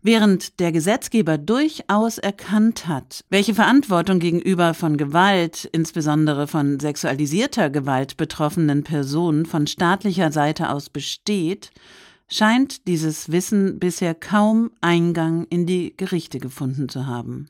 Während der Gesetzgeber durchaus erkannt hat, welche Verantwortung gegenüber von Gewalt, insbesondere von sexualisierter Gewalt betroffenen Personen von staatlicher Seite aus besteht, scheint dieses Wissen bisher kaum Eingang in die Gerichte gefunden zu haben.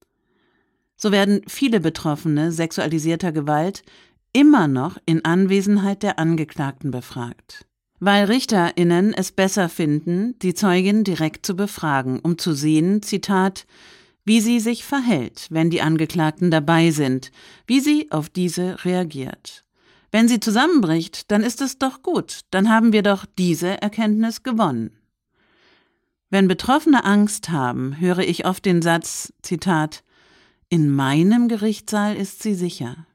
So werden viele Betroffene sexualisierter Gewalt immer noch in Anwesenheit der Angeklagten befragt, weil RichterInnen es besser finden, die Zeugin direkt zu befragen, um zu sehen, Zitat, wie sie sich verhält, wenn die Angeklagten dabei sind, wie sie auf diese reagiert. Wenn sie zusammenbricht, dann ist es doch gut, dann haben wir doch diese Erkenntnis gewonnen. Wenn Betroffene Angst haben, höre ich oft den Satz, Zitat, in meinem Gerichtssaal ist sie sicher.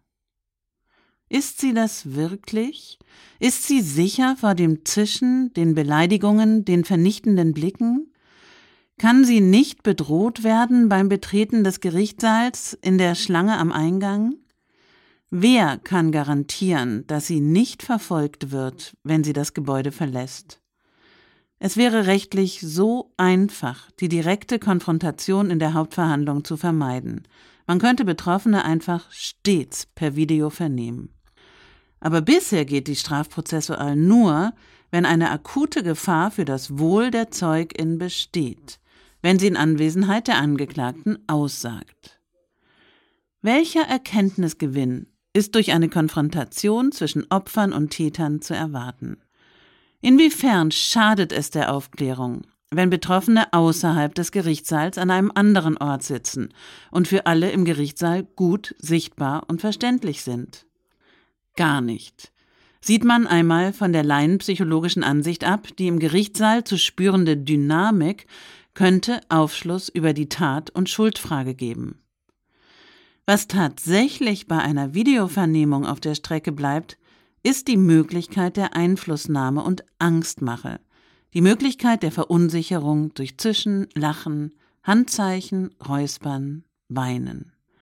Ist sie das wirklich? Ist sie sicher vor dem Zischen, den Beleidigungen, den vernichtenden Blicken? Kann sie nicht bedroht werden beim Betreten des Gerichtssaals in der Schlange am Eingang? Wer kann garantieren, dass sie nicht verfolgt wird, wenn sie das Gebäude verlässt? Es wäre rechtlich so einfach, die direkte Konfrontation in der Hauptverhandlung zu vermeiden. Man könnte Betroffene einfach stets per Video vernehmen. Aber bisher geht die strafprozessual nur, wenn eine akute Gefahr für das Wohl der ZeugInnen besteht, wenn sie in Anwesenheit der Angeklagten aussagt. Welcher Erkenntnisgewinn ist durch eine Konfrontation zwischen Opfern und Tätern zu erwarten? Inwiefern schadet es der Aufklärung, wenn Betroffene außerhalb des Gerichtssaals an einem anderen Ort sitzen und für alle im Gerichtssaal gut sichtbar und verständlich sind? Gar nicht. Sieht man einmal von der laienpsychologischen Ansicht ab, die im Gerichtssaal zu spürende Dynamik könnte Aufschluss über die Tat- und Schuldfrage geben. Was tatsächlich bei einer Videovernehmung auf der Strecke bleibt, ist die Möglichkeit der Einflussnahme und Angstmache, die Möglichkeit der Verunsicherung durch Zischen, Lachen, Handzeichen, Räuspern, Weinen.